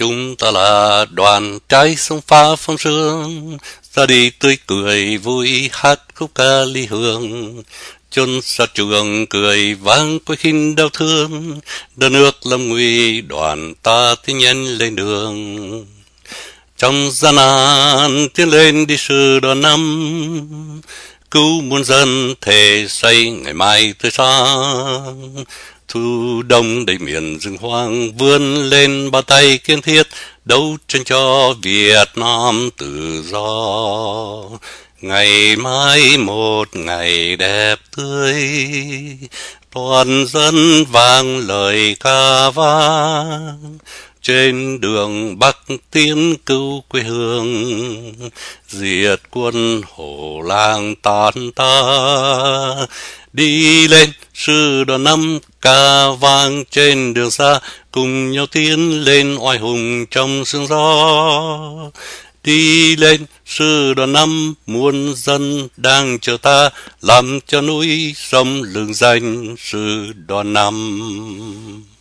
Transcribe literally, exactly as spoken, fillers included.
Chúng ta là đoàn trai sông pha phong sương, ra đi tươi cười vui hát khúc ca ly hương. Chôn xa trường cười vang quay khinh đau thương, đất nước lâm nguy đoàn ta tiến nhanh lên đường. Trong gian nan tiến lên đi sự đoàn năm, cứu muôn dân thề xây ngày mai tươi sáng. Thu đông đầy miền rừng hoang vươn lên bàn tay kiên thiết, đấu tranh cho Việt Nam tự do. Ngày mai một ngày đẹp tươi, toàn dân vang lời ca vang. Trên đường Bắc tiến cứu quê hương, diệt quân hổ lang tàn ta. Đi lên sư đoàn năm ca vang trên đường xa, cùng nhau tiến lên oai hùng trong sương gió. Đi lên sư đoàn năm muôn dân đang chờ ta, làm cho núi sông lừng danh sư đoàn năm.